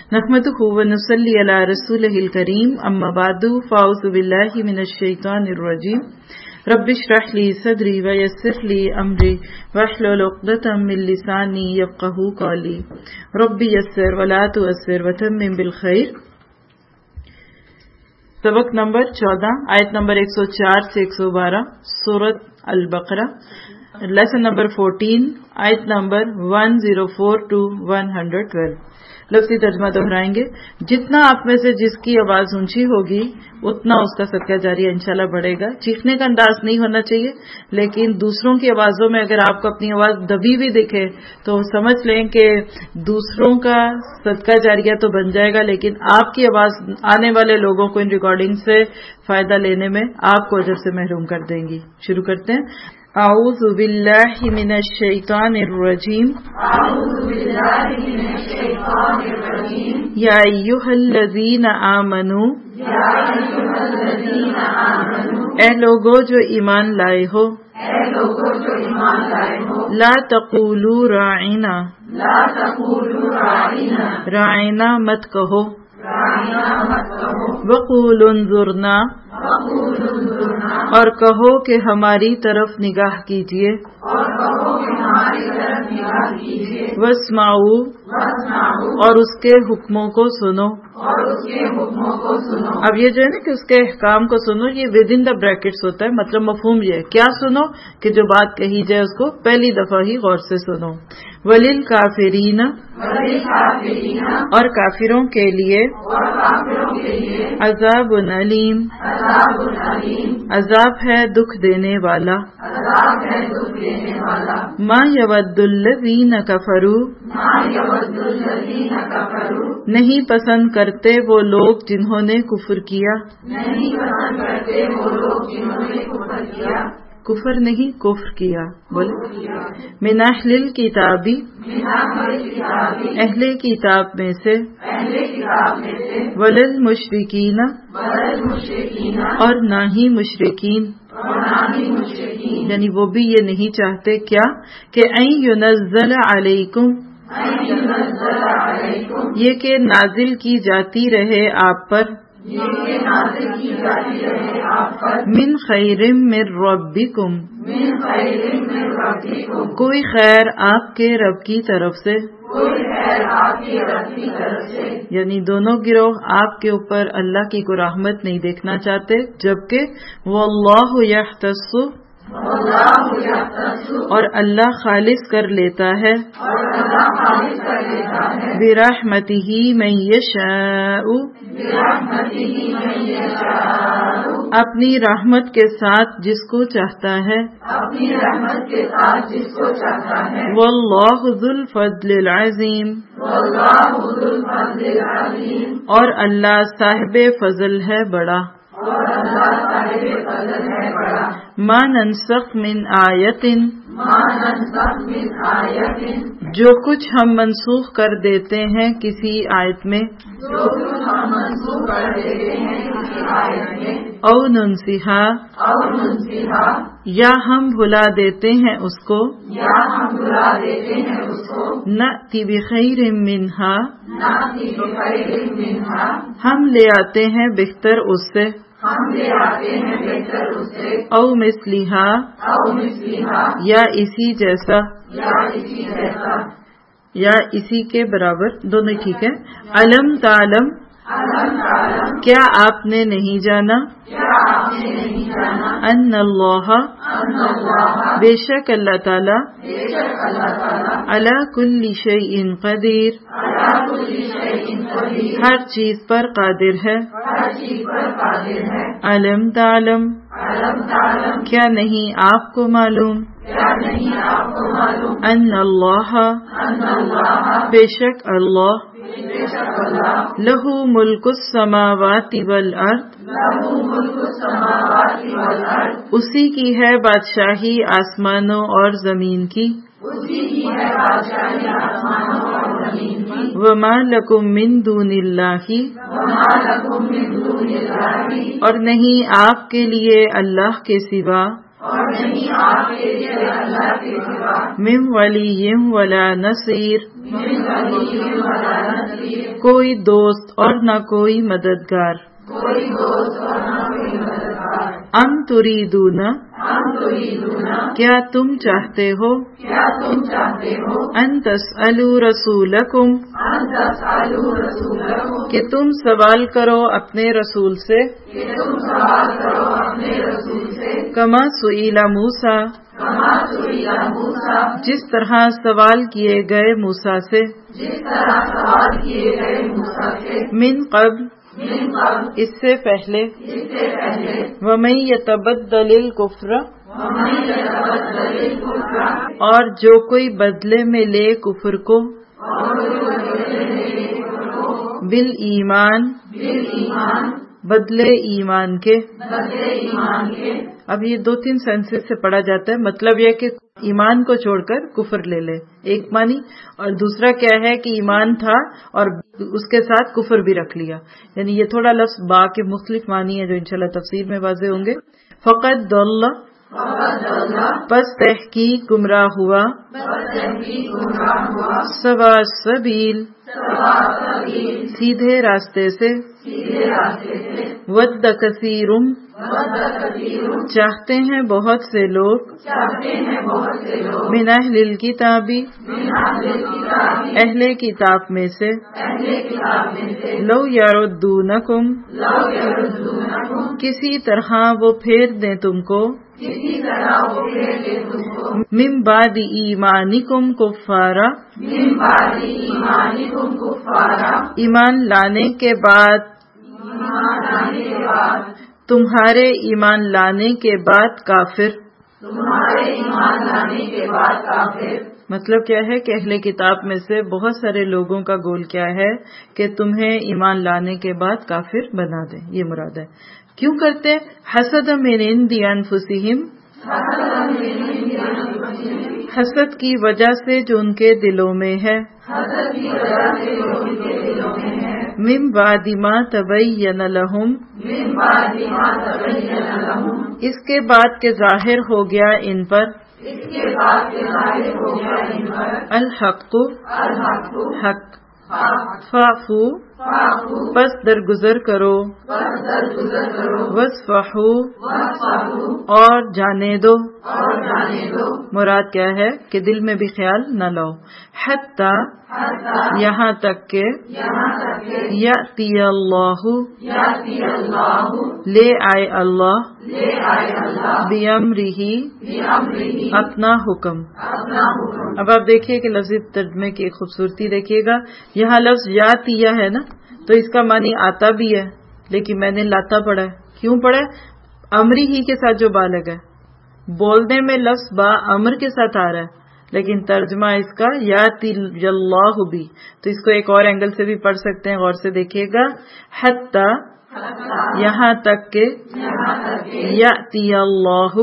نحمده ونصلي على رسوله الكريم اما بعد فاعوذ بالله من الشيطان الرجيم رب اشرح لي صدري ويسر لي امري واحلل عقدة من لساني يفقهوا قولي رب يسر ولا تعسر وتمم بالخير. سبق نمبر 14 آیت نمبر 104 سے 112 سورۃ البقرہ. لیسن نمبر 14 آیت نمبر 104 to 112. لفظی ترجمہ دہرائیں گے. جتنا آپ میں سے جس کی آواز اونچی ہوگی اتنا اس کا صدقہ جاریہ انشاءاللہ بڑھے گا. چیخنے کا انداز نہیں ہونا چاہیے، لیکن دوسروں کی آوازوں میں اگر آپ کو اپنی آواز دبی بھی دکھے تو سمجھ لیں کہ دوسروں کا صدقہ جاریہ تو بن جائے گا، لیکن آپ کی آواز آنے والے لوگوں کو ان ریکارڈنگ سے فائدہ لینے میں آپ کو اجر سے محروم کر دیں گی. شروع کرتے ہیں. اعوذ باللہ من الشیطان الرجیم. یا ایھا الذین آمنوا، اے لوگو جو ایمان لائے ہو، لا تقولوا راعنا، راعنا مت کہو، وقولوا انظرنا، اور کہو کہ ہماری طرف نگاہ کیجیے، واسمعوا، اور اس کے حکموں کو سنو. اب یہ جو ہے نا کہ اس کے احکام کو سنو، یہ ود ان دا بریکٹس ہوتا ہے. مطلب مفہوم یہ ہے کیا سنو کہ جو بات کہی جائے اس کو پہلی دفعہ ہی غور سے سنو. وللکافرین، اور کافروں کے لیے عذاب علیم، عذاب ہے دکھ دینے والا. ما یود الذین کفروا، نہیں پسند کرتے وہ لوگ جنہوں نے کفر کیا. کفر نہیں کفر کیا. بولے من اہل الکتاب، اہل کتاب میں سے، وللمشرکین، اور نہ ہی مشرکین، یعنی وہ بھی یہ نہیں چاہتے کیا کہ ان ینزل علیکم، یہ کہ نازل کی جاتی رہے آپ پر، من خیر من ربکم، کوئی خیر آپ کے رب کی طرف سے. یعنی دونوں گروہ آپ کے اوپر اللہ کی کوئی رحمت نہیں دیکھنا چاہتے، جبکہ واللہ یختص، اور اللہ خالص کر لیتا ہے، برحمتہ من یشاء، اپنی رحمت کے ساتھ جس کو چاہتا ہے، واللہ ذو الفضل العظیم، اور اللہ صاحب فضل ہے بڑا. ما ننسخ من آیت، جو کچھ ہم منسوخ کر دیتے ہیں کسی آیت میں، او ننسہا، یا ہم بھلا دیتے ہیں اس کو، نأتی بخیر منہا، ہم لے آتے ہیں بہتر اس سے، او مثلہا، یا اسی جیسا، یا اسی کے برابر، دونوں ٹھیک ہے. علم تعلم، کیا آپ نے نہیں جانا، ان اللہ، بے شک اللہ تعالی، علی کل شیء قدیر، ہر چیز پر قادر ہے. علم تعلم، کیا نہیں آپ کو معلوم، ان اللہ، بے شک اللہ، لہو ملک السماوات والارض، اسی کی ہے بادشاہی آسمانوں اور زمین کی. وما لکم من دون اللہ، اور نہیں آپ کے لیے اللہ کے سوا، من ولی ولا نصیر، کوئی دوست اور نہ کوئی مددگار. ام تریدون، کیا تم چاہتے ہو، ان تسألوا رسولکم، کہ تم سوال کرو اپنے رسول سے، کما سئل موسیٰ، جس طرح سوال کیے گئے موسیٰ سے، من قبل، اس سے پہلے، وَمَن يَتَبَدَّلِ الْكُفْرَ، اور جو کوئی بدلے میں لے کفر کو، بالایمان، بدلے ایمان کے. اب یہ 2-3 سینسز سے پڑھا جاتا ہے. مطلب یہ کہ ایمان کو چھوڑ کر کفر لے لے، ایک معنی، اور دوسرا کیا ہے کہ ایمان تھا اور اس کے ساتھ کفر بھی رکھ لیا. یعنی یہ تھوڑا لفظ با کے مختلف معنی ہے جو انشاءاللہ تفسیر میں واضح ہوں گے. فقط ضل، پس تحقیق گمراہ ہوا، سوا السبیل، سیدھے راستے سے، ود کثیر، چاہتے ہیں بہت سے لوگ، من اہل الکتاب، اہل کتاب میں سے، لو یردونکم، کسی طرح وہ پھیر دیں تم کو، من بعد ایمانکم کفارا، ایمان لانے کے بعد، تمہارے ایمان لانے کے بعد کافر. مطلب کیا ہے کہ اہل کتاب میں سے بہت سارے لوگوں کا گول کیا ہے کہ تمہیں ایمان لانے کے بعد کافر بنا دیں. یہ مراد ہے. کیوں کرتے؟ حسد من عند انفسہم، حسد کی وجہ سے جو ان کے دلوں میں ہے، من بعد ما تبین لہم، اس کے بعد کہ ظاہر ہو گیا ان پر، الحق، حق، فاعفو، پس درگزر کرو، واسفحو، اور جانے دو. مراد کیا ہے کہ دل میں بھی خیال نہ لاؤ. حتی، یہاں تک کہ، یأتی اللہ، لے آئے اللہ، بِأَمْرِهِ، اپنا حکم. اب آپ دیکھیے کہ لفظی ترجمے کی ایک خوبصورتی دیکھیے گا. یہاں لفظ یاتیہ ہے نا، تو اس کا معنی آتا بھی ہے، لیکن میں نے لاتا پڑھا ہے. کیوں پڑھا ہے؟ امری ہی کے ساتھ جو بالغ ہے. بولنے میں لفظ با امر کے ساتھ آ رہا ہے، لیکن ترجمہ اس کا یاتی اللہ بھی. تو اس کو ایک اور اینگل سے بھی پڑھ سکتے ہیں، غور سے دیکھیے گا. حتی، یہاں تک کہ، یاتی اللہ،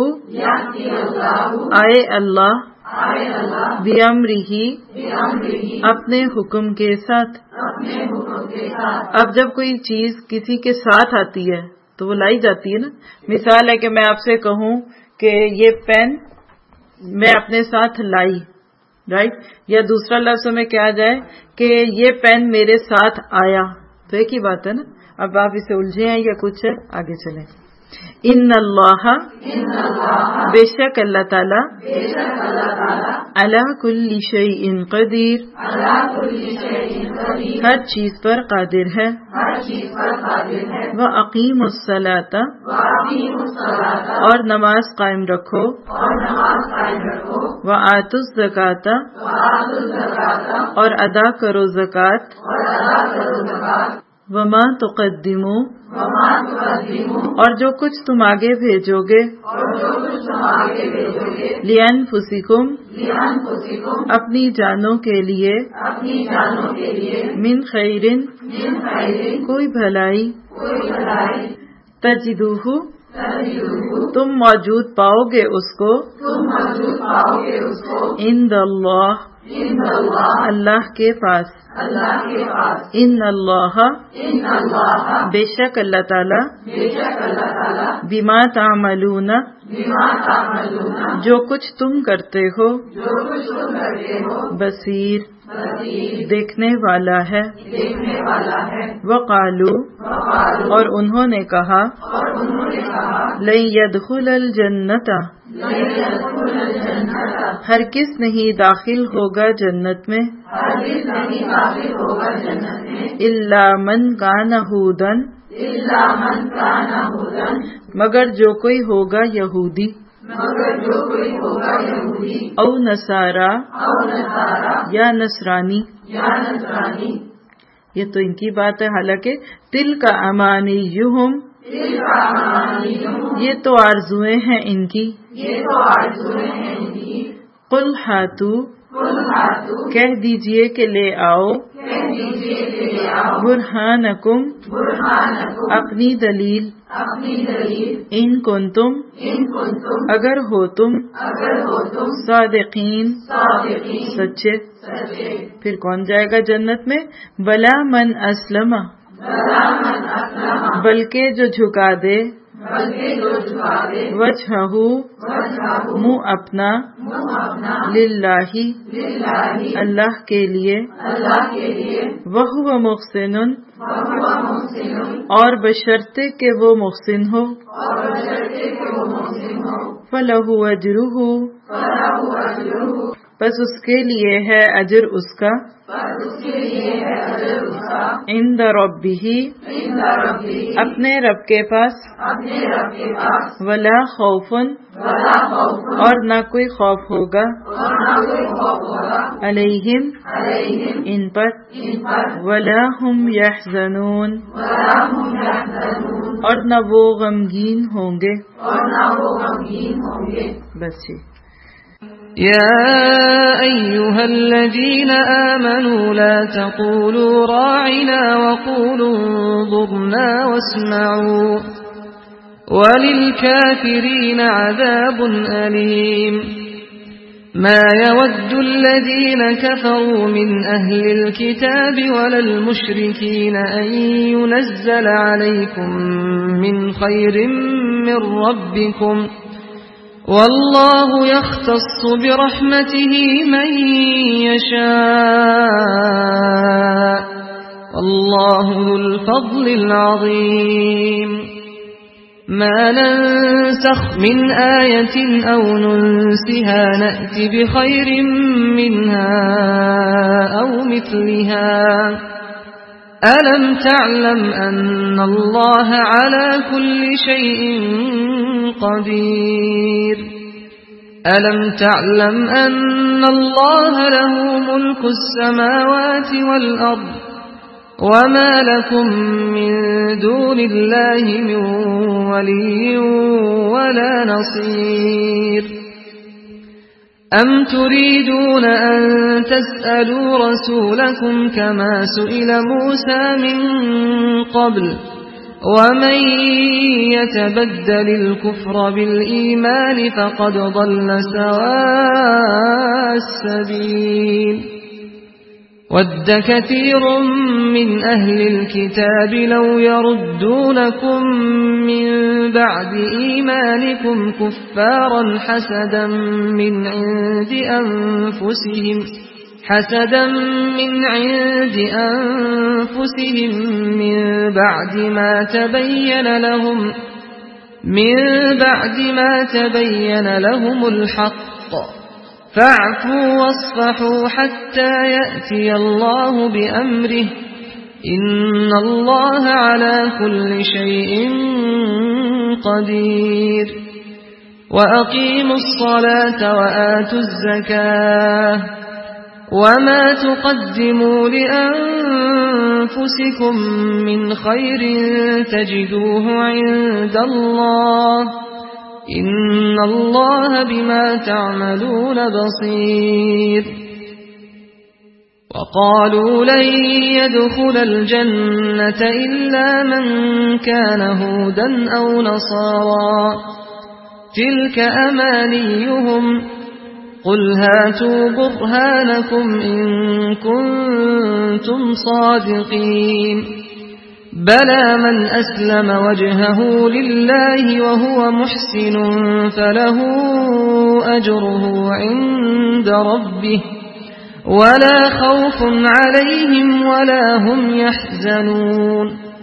آئے اللہ، بِأَمْرِهِ، اپنے حکم کے ساتھ. اب جب کوئی چیز کسی کے ساتھ آتی ہے تو وہ لائی جاتی ہے نا. مثال ہے کہ میں آپ سے کہوں کہ یہ پین میں اپنے ساتھ لائی، رائٹ، یا دوسرا لفظ میں کیا جائے کہ یہ پین میرے ساتھ آیا، تو ایک ہی بات ہے نا. اب آپ اسے الجھے ہیں یا کچھ ہے؟ آگے چلیں. ان اللہ، بے شک اللہ تعالی، علی کل شیء قدیر، ہر چیز پر قادر ہے. وَأَقِیمُوا الصَّلَاةَ، اور نماز قائم رکھو. وَآتُوا الزَّکَاةَ، اور ادا کرو زکوٰۃ. وَمَا تُقَدِّمُوا، اور جو کچھ تم آگے بھیجو گے، لِأَنفُسِکُم، اپنی جانوں کے لیے، من خیرن، کوئی بھلائی، تجدوہ، تم موجود پاؤ گے اس کو، عند اللہ، اللہ کے پاس ان اللہ بے شک اللہ تعالی بما تعملون جو کچھ تم کرتے ہو بصیر دیکھنے والا ہے وقالو اور انہوں نے کہا لن يدخل الجنت ہرگز نہیں داخل ہوگا جنت میں الا من کان ہودن مگر جو کوئی ہوگا یہودی او نصارا یا نصرانی یہ تو ان کی بات ہے، حالانکہ تلک امانیہم یہ تو آرزویں ہیں ان کی قل ہاتو کہہ دیجئے کہ لے آؤ برہانکم اپنی دلیل ان کنتم اگر ہو تم صادقین سچے۔ پھر کون جائے گا جنت میں؟ بلا من اسلم بلکہ جو جھکا دے وجہہ منہ اپنا للہ اللہ کے لیے وہو محسن اور بشرطے کہ وہ محسن ہو فلہ اجرہ بس اس کے لیے ہے اجر اس کا عند ربہ اپنے رب کے پاس ولا خوف اور نہ کوئی خوف ہوگا علیہم ان پر ولا هم یحزنون اور نہ وہ غمگین ہوں گے۔ بس يا أيها الذين آمنوا لا تقولوا راعنا وقولوا انظرنا واسمعوا وللكافرين عذاب أليم ما يود الذين كفروا من أهل الكتاب ولا المشركين أن ينزل عليكم من خير من ربكم والله يختص برحمته من يشاء والله ذو الفضل العظيم ما ننسخ من آية أو ننسها نأت بخير منها أو مثلها ألم تعلم أن الله على كل شيء قدير ألم تعلم أن الله له ملك السماوات والأرض وما لكم من دون الله من ولي ولا نصير أم تريدون أن تسألوا رسولكم كما سئل موسى من قبل ومن يتبدل الكفر بالإيمان فقد ضل سواء السبيل ود كثير من أهل الكتاب لو يردونكم من بعد إيمانكم كفارا حسدا من عند أنفسهم من بعد ما تبين لهم الحق فاعفوا واصفحوا حتى يأتي الله بأمره إن الله على كل شيء قدير وأقيموا الصلاة وآتوا الزكاة وما تقدموا لأنفسكم من خير تجدوه عند الله إن الله بما تعملون بصير وقالوا لن يدخل الجنة إلا من كان هودا أو نصارى تلك أمانيهم قل هاتوا برهانكم إن كنتم صادقين بلى من أسلم وجهه لله وهو محسن فله أجره عند ربه ولا خوف عليهم ولا هم يحزنون